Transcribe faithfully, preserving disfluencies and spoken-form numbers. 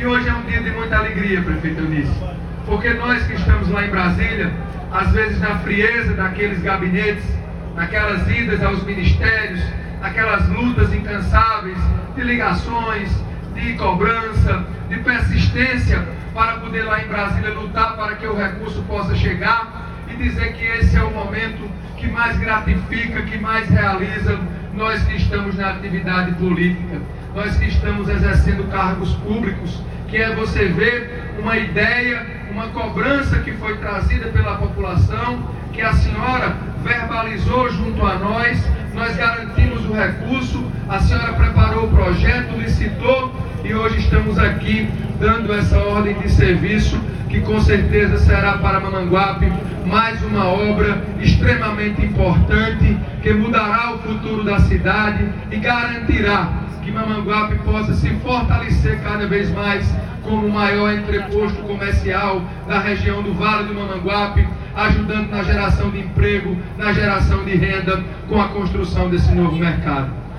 que hoje é um dia de muita alegria, prefeito Eunice, porque nós que estamos lá em Brasília, às vezes na frieza daqueles gabinetes, naquelas idas aos ministérios, naquelas lutas incansáveis de ligações, de cobrança, de persistência, para poder lá em Brasília lutar para que o recurso possa chegar e dizer que esse é o momento que mais gratifica, que mais realiza nós que estamos na atividade política, nós que estamos exercendo cargos públicos, que é você ver uma ideia, uma cobrança que foi trazida pela população, que a senhora verbalizou junto a nós, nós garantimos o recurso, a senhora preparou o projeto, licitou, e hoje estamos aqui dando essa ordem de serviço, que com certeza será para Mamanguape mais uma obra extremamente importante, que mudará o futuro da cidade e garantirá que Mamanguape possa se fortalecer cada vez mais como o maior entreposto comercial da região do Vale do Mamanguape, ajudando na geração de emprego, na geração de renda, com a construção desse novo mercado.